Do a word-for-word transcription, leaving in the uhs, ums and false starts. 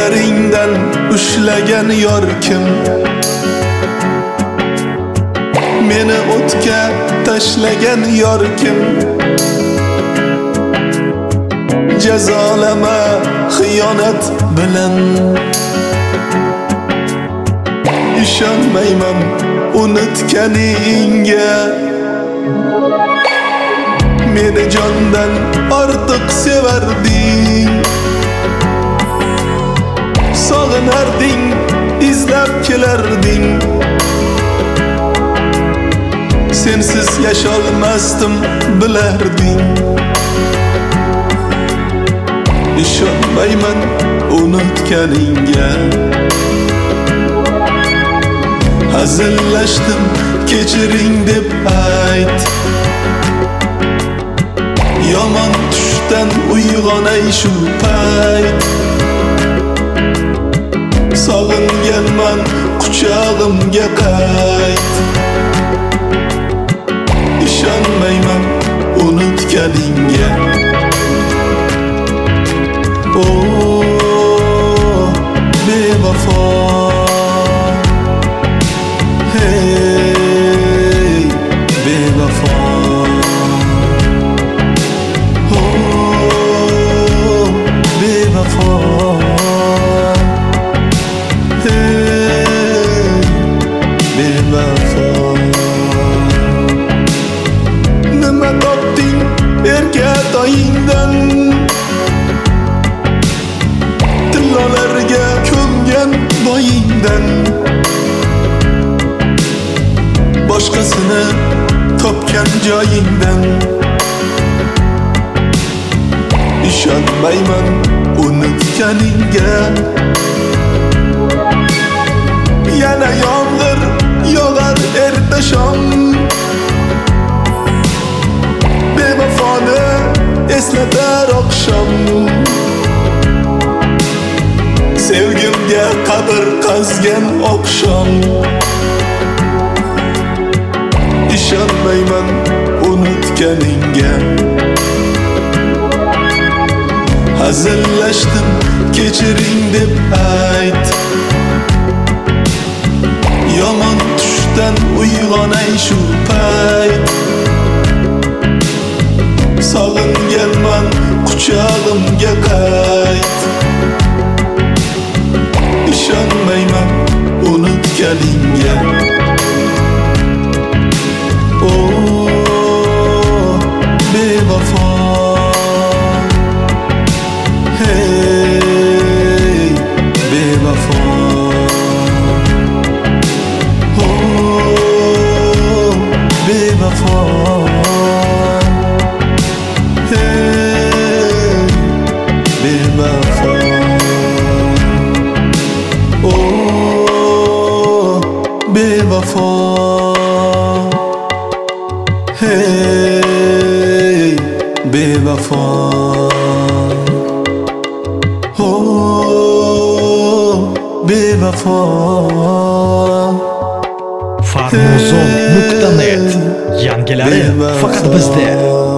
Qo'llaringdan ushlagan yor kim? Meni o'tga tashlagan yor kim? Jazolama xiyonat bilan. İşonmayman unutganingga. Meni jondan ortiq sevarding. Sog'inarding, izlab kelarding. Sensiz yasholmasdim bilarding. İşonmayman unutganingga. Hazillashdim, kechiring deb ayt. Yomon tushdan uyg'onay shu payt. Sog'inganman, quchog'imga qayt. İşonmayman unutganingga. Oh, bevafo. Hey, bevafo. Oh, bevafo. Hey, bevafo. Nima topding erkatoyingdan? Tillolarga ko'mgan boyingdan. Boshqasini topgan joyingdan. İşonmayman unutganingga. Yana yomg'ir yog'ar erta shom. Bevafoni eslatar oqshom. Sevgimga qabr qazgan oqshom. İşonmayman unutganingga. Hazillashdim, kechiring deb ayt. Yomon tushdan uyg'onay shu payt. Sog'inganman, quchog'imga qayt. İşonmayman unutganingga. Oh, bevafo. Hey, bevafo. Oh, bevafo. Hey, bevafo. Oh, bevafo. Hey, bevafo. Oh, bevafo. farmozon nuqta net yangilari faqat bizda.